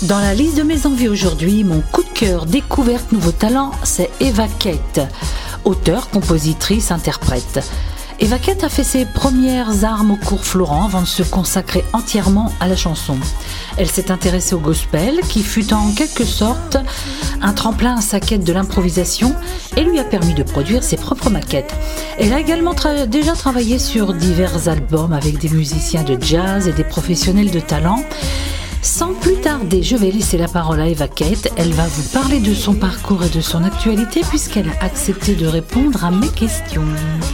Dans la liste de mes envies aujourd'hui, mon coup de cœur découverte nouveau talent, c'est Eva Kate, auteure, compositrice, interprète. Eva Kate a fait ses premières armes au cours Florent avant de se consacrer entièrement à la chanson. Elle s'est intéressée au gospel, qui fut en quelque sorte un tremplin à sa quête de l'improvisation et lui a permis de produire ses propres maquettes. Elle a également déjà travaillé sur divers albums avec des musiciens de jazz et des professionnels de talent. Sans plus tarder, je vais laisser la parole à Eva Kate. Elle va vous parler de son parcours et de son actualité puisqu'elle a accepté de répondre à mes questions.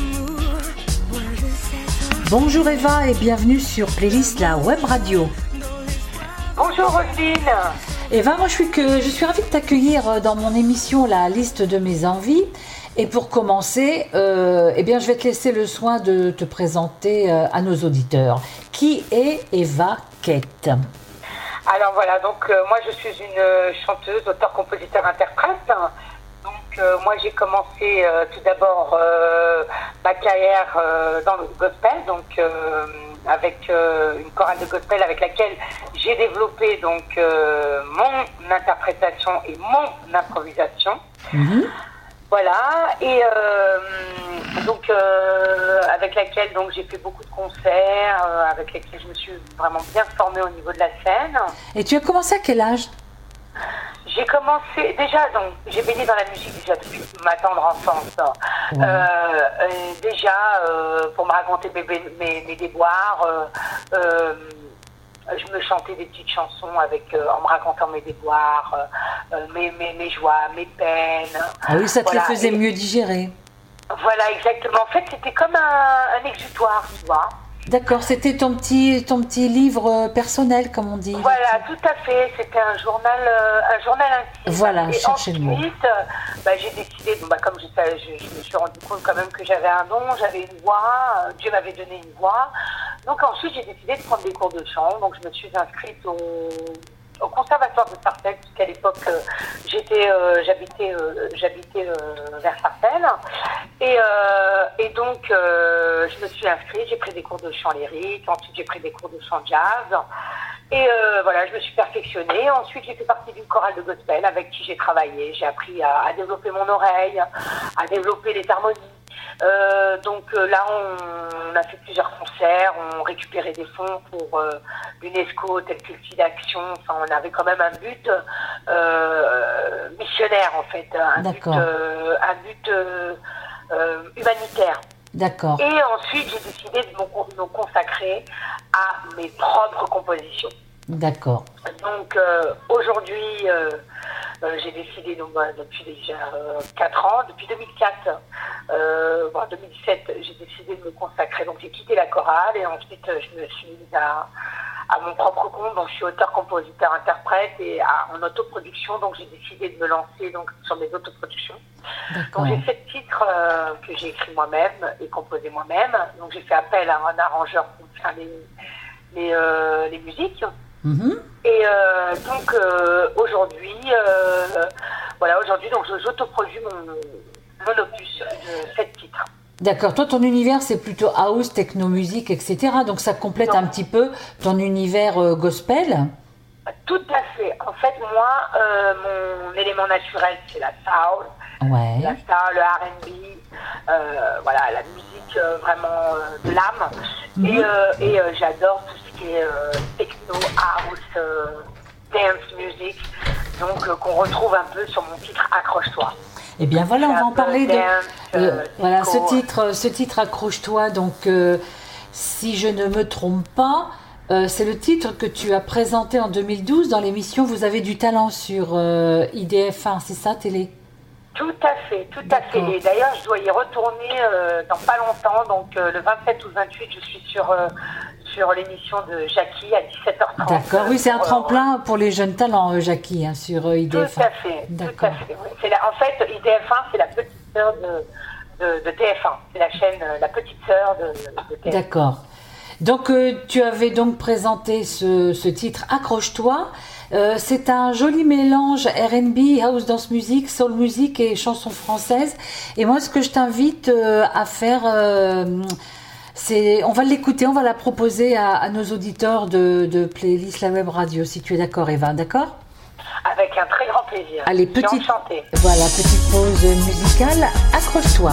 Bonjour Eva et bienvenue sur Playlist la web radio. Bonjour Roselyne. Eva, moi je suis ravie de t'accueillir dans mon émission La liste de mes envies. Et pour commencer, je vais te laisser le soin de te présenter à nos auditeurs. Qui est Eva Kate ? Alors voilà, moi je suis une chanteuse, auteure, compositeur, interprète. Moi j'ai commencé tout d'abord ma carrière dans le gospel, avec une chorale de gospel avec laquelle j'ai développé mon interprétation et mon improvisation. Mm-hmm. Voilà, et avec laquelle j'ai fait beaucoup de concerts, avec lesquels je me suis vraiment bien formée au niveau de la scène. Et tu as commencé à quel âge ? J'ai commencé j'ai baigné dans la musique déjà depuis ma tendre enfance. Ouais. Pour me raconter mes déboires, je me chantais des petites chansons en me racontant mes déboires, mes joies, mes peines. Ah oui, ça te les faisait mieux digérer. Voilà, exactement. En fait, c'était comme un exutoire, tu vois. D'accord, c'était ton petit livre personnel, comme on dit. Voilà, tout à fait. C'était un journal intime. Voilà, cherchez le mot. Ensuite, j'ai décidé, comme je me suis rendu compte quand même que j'avais un don, j'avais une voix, Dieu m'avait donné une voix. Donc ensuite, j'ai décidé de prendre des cours de chant. Donc je me suis inscrite au conservatoire de Sarcelles, puisqu'à l'époque j'habitais vers Sarcelles, et donc je me suis inscrite, j'ai pris des cours de chant lyrique, ensuite j'ai pris des cours de chant jazz, et je me suis perfectionnée. Ensuite j'ai fait partie d'une chorale de gospel avec qui j'ai travaillé, j'ai appris à développer mon oreille, à développer les harmonies. Là, on a fait plusieurs concerts, on récupérait des fonds pour l'UNESCO, tel que le site d'action. Enfin, on avait quand même un but missionnaire, en fait, un but humanitaire. D'accord. Et ensuite, j'ai décidé de me consacrer à mes propres compositions. D'accord. Donc, aujourd'hui, j'ai décidé, depuis déjà 4 ans, depuis 2004, 2007, j'ai décidé de me consacrer. Donc, j'ai quitté la chorale et ensuite, je me suis mise à mon propre compte. Donc, je suis auteur, compositeur, interprète et en autoproduction. Donc, j'ai décidé de me lancer sur mes autoproductions. D'accord. Donc, j'ai 7 titres que j'ai écrits moi-même et composés moi-même. Donc, j'ai fait appel à un arrangeur pour faire les musiques. Mm-hmm. Et aujourd'hui, j'autoproduis mon opus de 7 titres. D'accord. Toi, ton univers, c'est plutôt house, techno-musique, etc. Donc, ça complète un petit peu ton univers gospel. Tout à fait. En fait, moi, mon élément naturel, c'est la soul. Ouais. La soul, le R&B, la musique vraiment de l'âme. Mm-hmm. Et j'adore tout ce qui est techno, house, dance music, donc qu'on retrouve un peu sur mon titre Accroche-toi. Eh bien voilà, on va en parler ce titre Accroche-toi. Donc, si je ne me trompe pas, c'est le titre que tu as présenté en 2012 dans l'émission Vous avez du talent sur IDF1, c'est ça, télé ? Tout à fait. Et d'ailleurs, je dois y retourner dans pas longtemps. Donc, le 27 ou 28, je suis sur l'émission de Jackie à 17h30. D'accord, oui, c'est un tremplin pour les jeunes talents, Jackie, sur IDF1. Tout à fait. D'accord. Tout à fait. En fait, IDF1, c'est la petite sœur de TF1. C'est la chaîne, la petite sœur de TF1. D'accord. Donc, tu avais donc présenté ce titre Accroche-toi. C'est un joli mélange R&B, house dance music, soul music et chansons françaises. Et moi, ce que je t'invite à faire, On va l'écouter, on va la proposer à nos auditeurs de Playlist La Web Radio, si tu es d'accord, Eva, d'accord ? Avec un très grand plaisir. Allez, petite pause musicale, accroche-toi.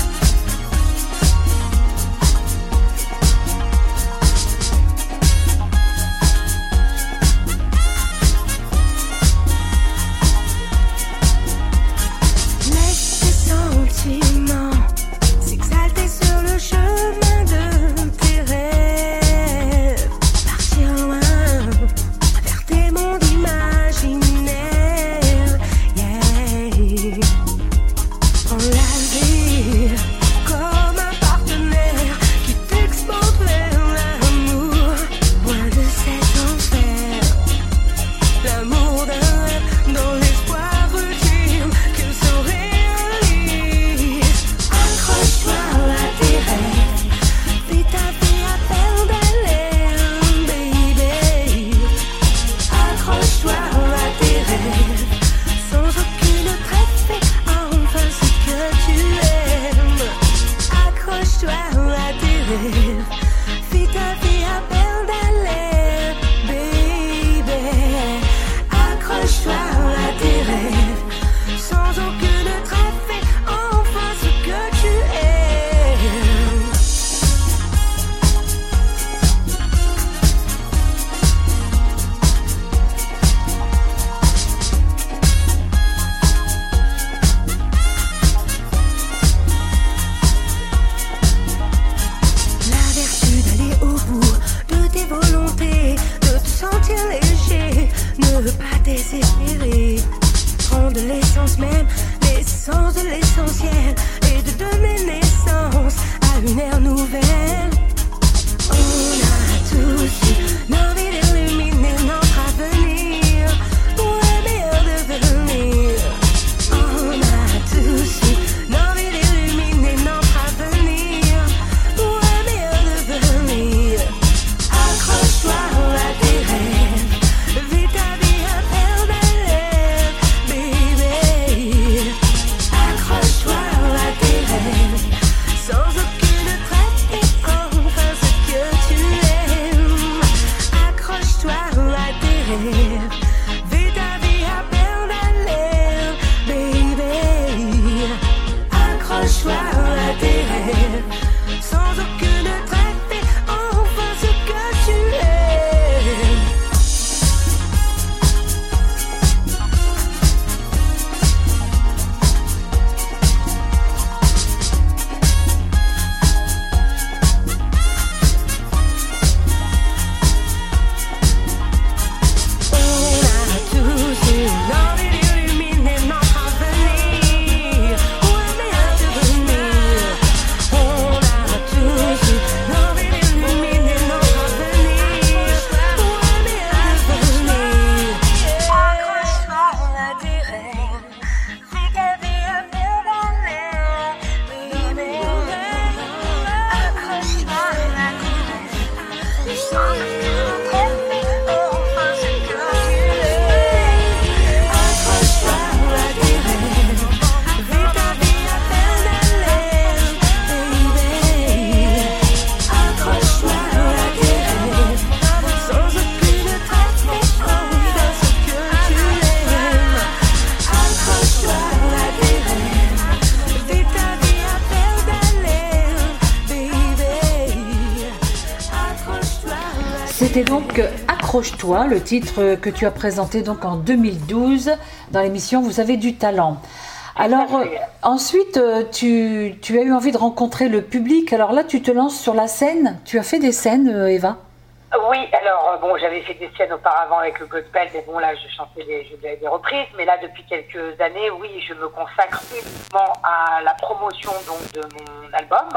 C'était donc Accroche-toi, le titre que tu as présenté donc en 2012 dans l'émission Vous avez du talent. Alors ensuite, tu as eu envie de rencontrer le public. Alors là, tu te lances sur la scène. Tu as fait des scènes, Eva ? Oui, alors bon, j'avais fait des scènes auparavant avec le gospel, mais bon là, je chantais des reprises. Mais là, depuis quelques années, oui, je me consacre uniquement à la promotion donc de mon album,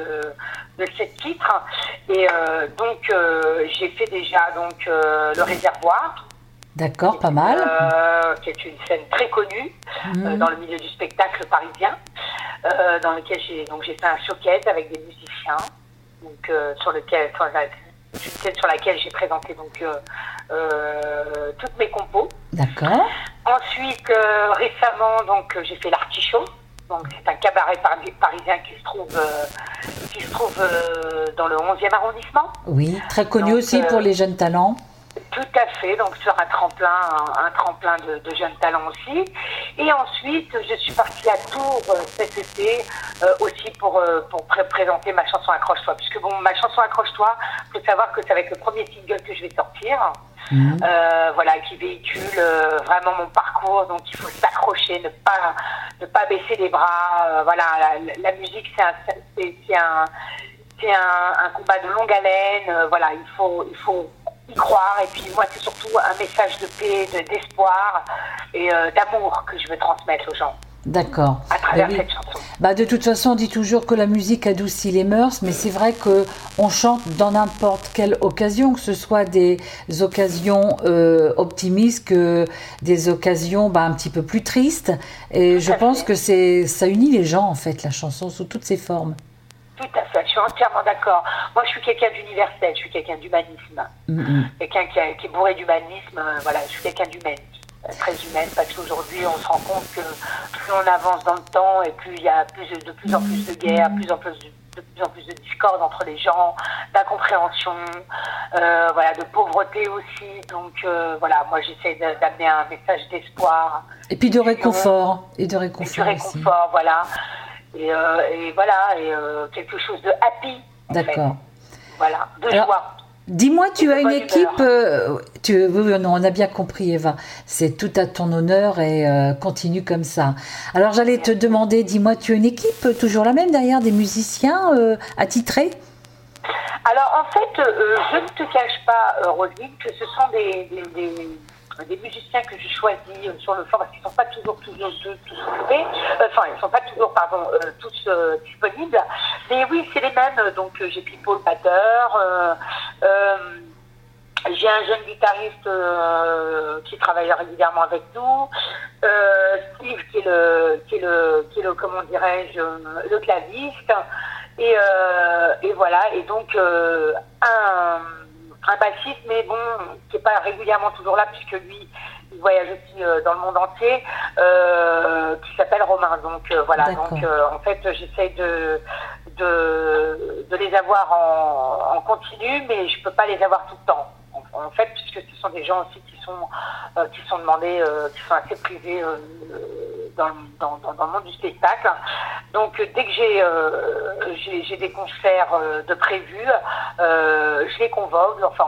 de 7 titres. Et donc, j'ai fait déjà donc Le Réservoir. D'accord, pas mal. Qui est une scène très connue dans le milieu du spectacle parisien, dans lequel j'ai fait un showcase avec des musiciens, donc une scène sur laquelle j'ai présenté donc toutes mes compos. D'accord. Ensuite, récemment, donc j'ai fait l'Artichaut. Donc c'est un cabaret parisien qui se trouve qui se trouve dans le 11e arrondissement. Oui, très connu Donc, aussi pour les jeunes talents. Tout à fait, donc sur un tremplin de jeunes talents aussi. Et ensuite, je suis partie à Tours cet été aussi pour présenter ma chanson Accroche-toi. Puisque bon, ma chanson Accroche-toi, il faut savoir que ça va être le premier single que je vais sortir. Voilà, qui véhicule vraiment mon parcours. Donc il faut s'accrocher, ne pas baisser les bras. Voilà, la musique c'est un combat de longue haleine. Voilà, il faut y croire, et puis moi c'est surtout un message de paix, d'espoir et d'amour que je veux transmettre aux gens. D'accord. À travers cette chanson. De toute façon, on dit toujours que la musique adoucit les mœurs, mais c'est vrai qu'on chante dans n'importe quelle occasion, que ce soit des occasions optimistes que des occasions un petit peu plus tristes. Et je pense que ça unit les gens, en fait, la chanson, sous toutes ses formes. Tout à fait, je suis entièrement d'accord. Moi, je suis quelqu'un d'universel, je suis quelqu'un d'humanisme. Quelqu'un qui est bourré d'humanisme, voilà, je suis quelqu'un d'humaine, très humaine, parce qu'aujourd'hui, on se rend compte que plus on avance dans le temps et plus il y a de plus en plus de guerres, de plus en plus de discorde entre les gens, d'incompréhension, voilà, de pauvreté aussi. Donc, voilà, moi, j'essaie d'amener un message d'espoir. Et puis de réconfort. Et de réconfort aussi. Voilà. Et voilà, quelque chose de happy. D'accord. Voilà, de joie. Dis-moi, tu as une équipe. Oui, non, on a bien compris, Eva. C'est tout à ton honneur et continue comme ça. Alors, j'allais te demander, dis-moi, tu as une équipe toujours la même derrière, des musiciens attitrés? Alors, en fait, je ne te cache pas, Roselyne, que ce sont des musiciens que je choisis sur le fort parce qu'ils ne sont pas toujours tous occupés, enfin ils ne sont pas toujours tous disponibles, mais oui c'est les mêmes. Donc j'ai Pipo le batteur, j'ai un jeune guitariste qui travaille régulièrement avec nous, Steve qui est le comment dirais-je, le claviste, et voilà, et donc un bassiste, mais bon, qui n'est pas régulièrement toujours là, puisque lui, il voyage aussi dans le monde entier, qui s'appelle Romain. Donc voilà, donc en fait, j'essaie de les avoir en continu, mais je ne peux pas les avoir tout le temps. En fait, puisque ce sont des gens aussi qui sont demandés, qui sont assez privés dans le monde du spectacle. Donc dès que j'ai des concerts de prévus, je les convoque. Enfin,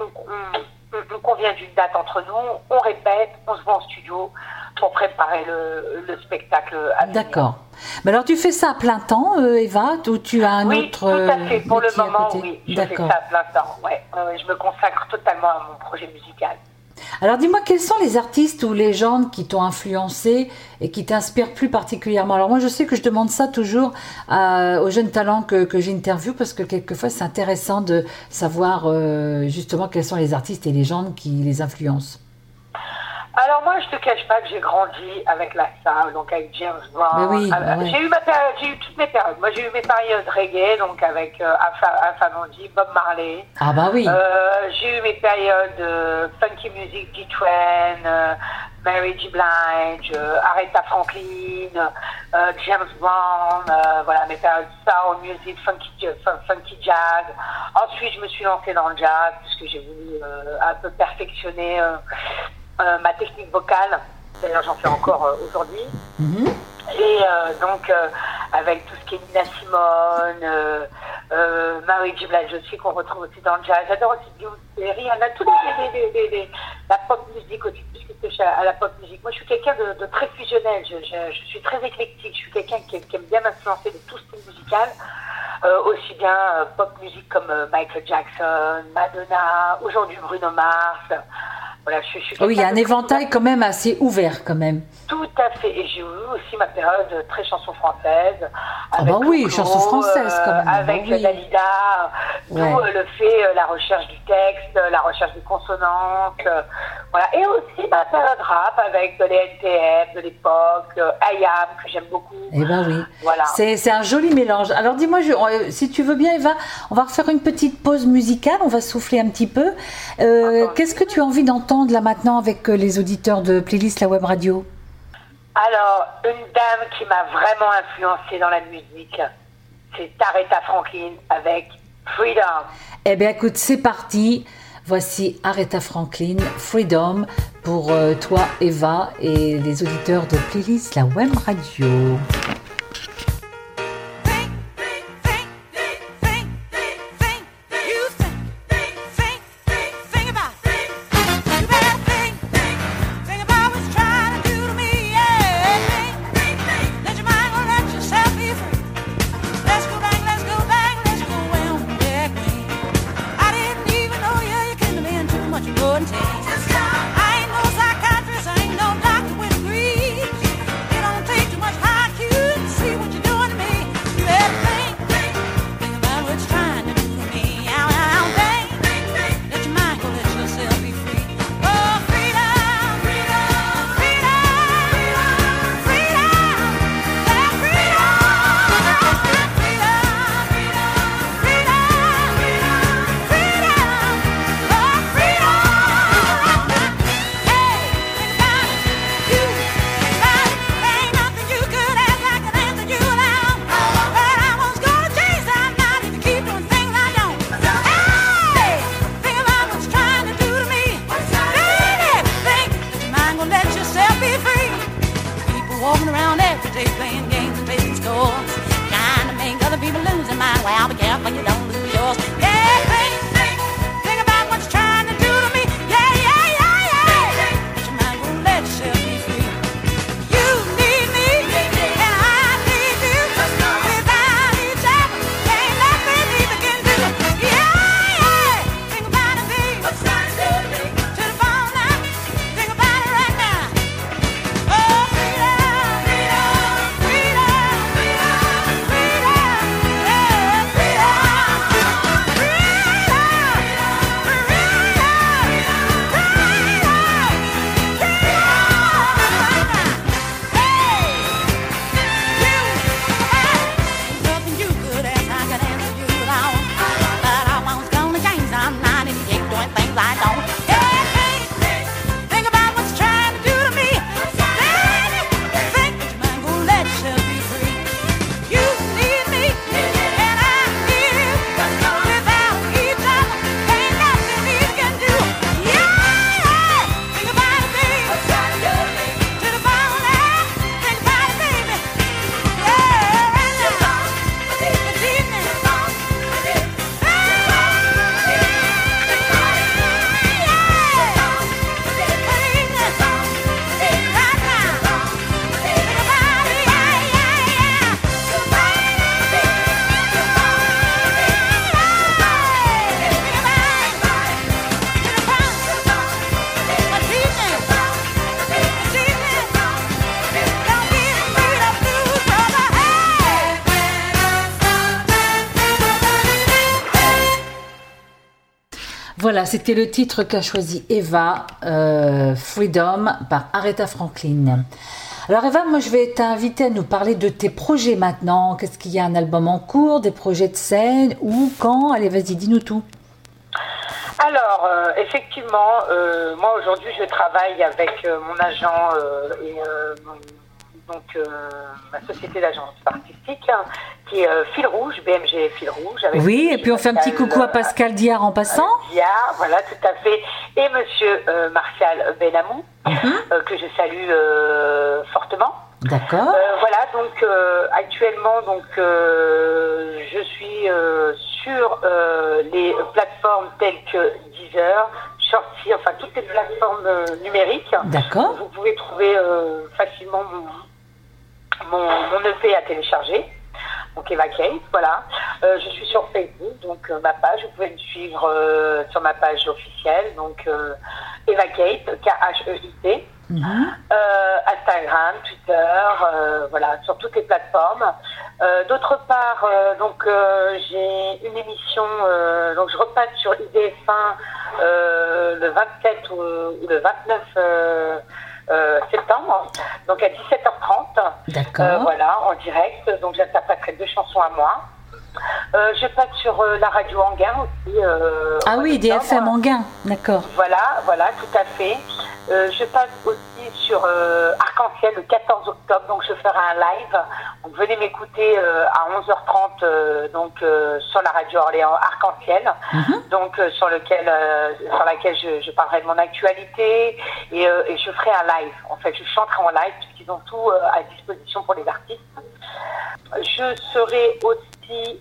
on convient d'une date entre nous, on répète, on se voit en studio pour préparer le spectacle à venir. D'accord. Mais alors tu fais ça à plein temps, Eva, ou tu as un autre Oui, tout à fait. Pour le moment, oui. Je fais ça à plein temps. Ouais. Je me consacre totalement à mon projet musical. Alors dis-moi, quels sont les artistes ou légendes qui t'ont influencé et qui t'inspirent plus particulièrement? Alors moi je sais que je demande ça toujours aux jeunes talents que j'interviewe, parce que quelquefois c'est intéressant de savoir justement quels sont les artistes et légendes qui les influencent. Alors moi, je te cache pas que j'ai grandi avec la soul, donc avec James Brown. Oui, ouais. J'ai eu toutes mes périodes. Moi, j'ai eu mes périodes reggae, donc avec Alpha Blondy, Bob Marley. Ah bah oui. J'ai eu mes périodes funky music, D-Train, Mary J. Blige, Aretha Franklin, James Brown. Voilà, mes périodes soul music, funky jazz. Ensuite, je me suis lancée dans le jazz puisque j'ai voulu un peu perfectionner ma technique vocale. D'ailleurs, j'en fais encore aujourd'hui. Et donc, avec tout ce qui est Nina Simone, Mary J. Blige aussi, qu'on retrouve aussi dans le jazz. J'adore aussi Beyoncé, Rihanna, tous la pop musique aussi, puisque je touche à la pop musique. Moi, je suis quelqu'un de très fusionnel. Je suis très éclectique. Je suis quelqu'un qui aime bien m'influencer de tout style musical. Aussi bien pop musique comme Michael Jackson, Madonna, aujourd'hui Bruno Mars. Voilà, je suis oui, il y a un éventail quand même assez ouvert quand même. Tout à fait. Et j'ai eu aussi ma période très chanson française. Ah bah oui, chanson française quand même. Avec Dalida, d'où le fait, la recherche du texte, la recherche des consonantes. Voilà. Et aussi ma période rap avec les NTF de l'époque, IAM, que j'aime beaucoup. Eh ben oui. Voilà. C'est un joli mélange. Alors dis-moi, si tu veux bien, Eva, on va refaire une petite pause musicale, on va souffler un petit peu. Qu'est-ce que tu as envie d'entendre là maintenant avec les auditeurs de Playlist La Web Radio? Alors, une dame qui m'a vraiment influencée dans la musique, c'est Aretha Franklin avec Freedom. Eh bien écoute, c'est parti. Voici Aretha Franklin, Freedom, pour toi Eva et les auditeurs de Playlist, la web radio. Voilà, c'était le titre qu'a choisi Eva, Freedom, par Aretha Franklin. Alors Eva, moi je vais t'inviter à nous parler de tes projets maintenant. Qu'est-ce qu'il y a, un album en cours, des projets de scène, où, quand? Allez, vas-y, dis-nous tout. Alors, effectivement, moi aujourd'hui je travaille avec mon agent et ma société d'agence artistique, qui est Fil Rouge, BMG Fil Rouge. Oui, et puis on fait un petit coucou à Pascal Diard en passant. Diard, voilà, tout à fait. Et monsieur Martial Benamou, que je salue fortement. D'accord. Voilà, donc actuellement, donc je suis sur les plateformes telles que Deezer, Shorty, enfin toutes les plateformes numériques. D'accord. Vous pouvez trouver facilement mon EP à télécharger. Donc Eva Kate, voilà. Je suis sur Facebook, donc ma page, vous pouvez me suivre sur ma page officielle, donc Eva Kate, K-H-E-I-T. Instagram, Twitter, voilà, sur toutes les plateformes. D'autre part, donc j'ai une émission, donc je repasse sur IDF1 le 27 ou le 29 septembre, donc à 17h30. D'accord. Voilà, en direct. Donc j'interpréterai 2 chansons à moi. Je passe sur la radio Anguin aussi. Ah oui, DFM Anguin, d'accord. Voilà, tout à fait. Je passe aussi sur Arc-en-Ciel le 14 octobre, donc je ferai un live. Donc venez m'écouter à 11h30 sur la radio Orléans Arc-en-Ciel, donc sur laquelle je parlerai de mon actualité et je ferai un live. En fait, je chanterai en live puisqu'ils ont tout à disposition pour les artistes. Je serai aussi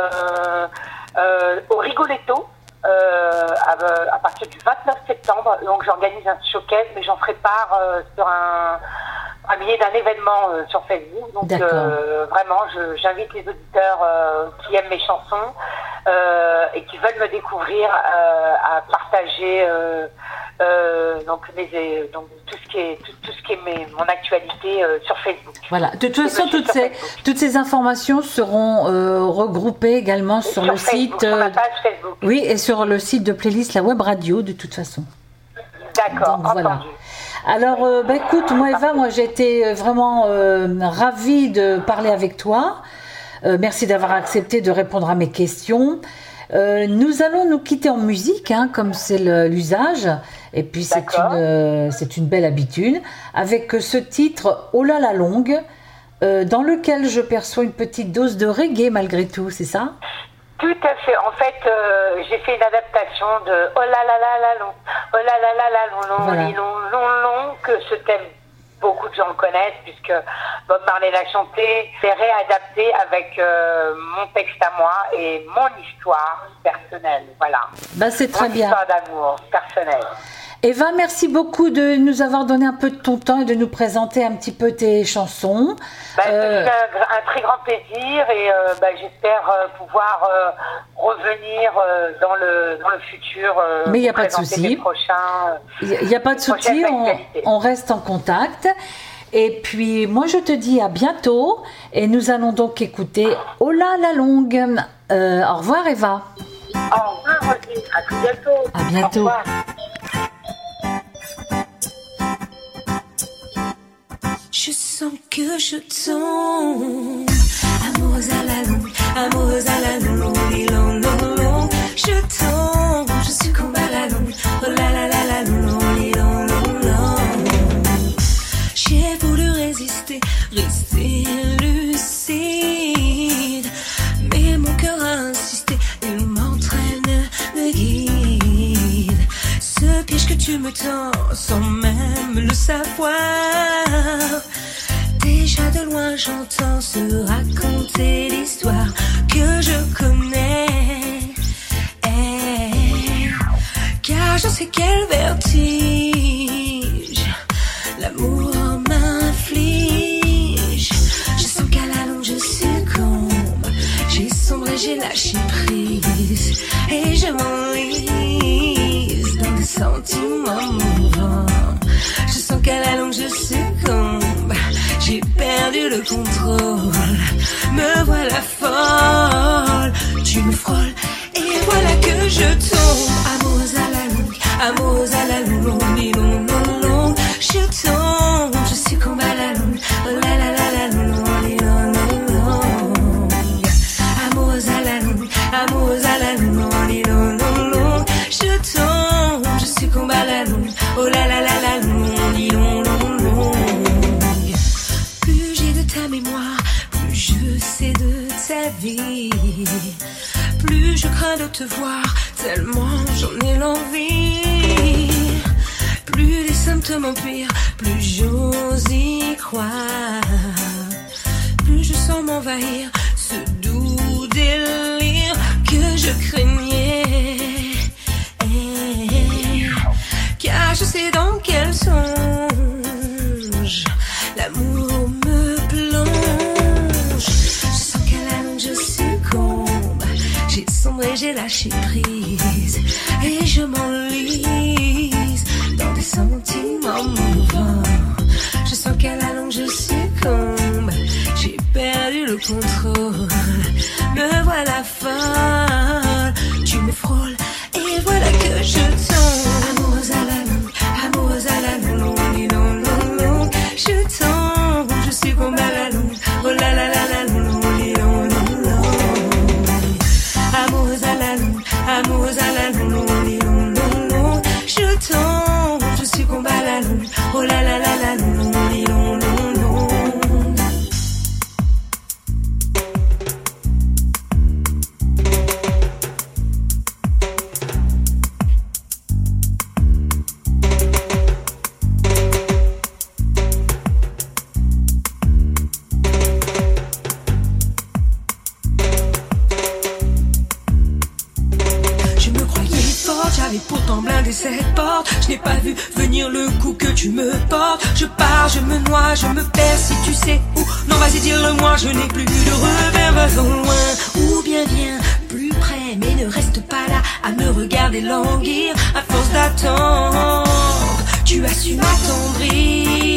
au Rigoletto. À partir du 29 septembre, donc j'organise un showcase, mais j'en ferai part sur un billet d'un événement sur Facebook. Donc vraiment, j'invite les auditeurs qui aiment mes chansons et qui veulent me découvrir à partager donc tout ce qui est mon actualité sur Facebook. Voilà. De toute façon, toutes ces informations seront regroupées également sur le Facebook, site. Sur ma page Facebook. Oui, et sur le site de playlist La Web Radio, de toute façon. D'accord, donc, voilà. entendu. Alors, écoute, moi j'ai été vraiment ravie de parler avec toi. Merci d'avoir accepté de répondre à mes questions. Nous allons nous quitter en musique, comme c'est l'usage, et puis c'est une belle habitude, avec ce titre « Oh là la longue », dans lequel je perçois une petite dose de reggae malgré tout, c'est ça ? Tout à fait. En fait, j'ai fait une adaptation de « Oh là là là la long, oh là là là la long, long, long, long, long », que ce thème, beaucoup de gens le connaissent puisque Bob Marley l'a chanté. C'est réadapté avec mon texte à moi et mon histoire personnelle. Voilà. C'est très bien. Mon histoire d'amour personnelle. Eva, merci beaucoup de nous avoir donné un peu de ton temps et de nous présenter un petit peu tes chansons. C'est un très grand plaisir et j'espère pouvoir revenir dans le futur. Mais il n'y a pas de souci. Il n'y a pas de souci, on reste en contact. Et puis moi je te dis à bientôt et nous allons donc écouter Oh là la longue. Au revoir Eva. Au revoir Rosine, à tout bientôt. À bientôt. Au revoir. Je sens que je tombe, amoureuse à la longue, amoureuse à la longue, long, long, long. Je tombe, je succombe à la longue, oh la la la la longue, long, long, long. J'ai voulu résister, rester lucide, mais mon cœur a insisté, il m'entraîne, me guide. Ce piège que tu me tends, sans même le savoir. Déjà de loin j'entends se raconter l'histoire que je connais. Car je sais quel vertige l'amour m'inflige. Je sens qu'à la longue je succombe. J'ai sombré, j'ai lâché prise et je m'enlise dans des sentiments mouvants. Je sens qu'à la longue je succombe. J'ai perdu le contrôle. Me voilà folle. Tu me frôles et voilà que je tombe. Amoureuse à la longue, amoureuse à la longue, long, long, long, long. Je tombe, je succombe à la longue. Oh la la la la long, long, long, long. Amoureuse à la longue, amoureuse à la longue, long, long, long. Je tombe, je succombe à la longue. Oh la la la la long, long, long, long. Plus j'ai de ta mémoire, plus je sais de ta vie. Plus je crains de te voir, tellement j'en ai l'envie. Plus les symptômes empirent, plus j'ose y croire. Plus je sens m'envahir ce doux délire que je craignais. Car je sais dans quel songe l'amour me plonge. Je sens qu'à la longue je succombe. J'ai sombré, j'ai lâché prise et je m'enlise dans des sentiments mouvants. Je sens qu'à la longue je succombe. J'ai perdu le contrôle. Me voilà folle. Tu me frôles et voilà que je tombe. Amoureuse à la longue, amoureuse à la longue, long, long, long. Je tombe, je succombe à la longue. Oh la la la la long, long, long, long. Amoureuse à la longue, amoureuse à la longue, long, long, long. Je tombe, je succombe à la longue. longue. Oh là là là là, longue, longue, longue, longue. J'avais pourtant blindé cette porte. Je n'ai pas vu venir le coup que tu me portes. Je pars, je me noie, je me perds si tu sais où. Non vas-y dis-le-moi, je n'ai plus de revers. Va au loin ou bien viens plus près, mais ne reste pas là à me regarder languir. À force d'attendre, tu as su m'attendrir.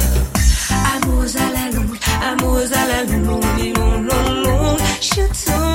Amoureuse à la longue, amoureuse à la longue, longue, longue, longue. Je t'en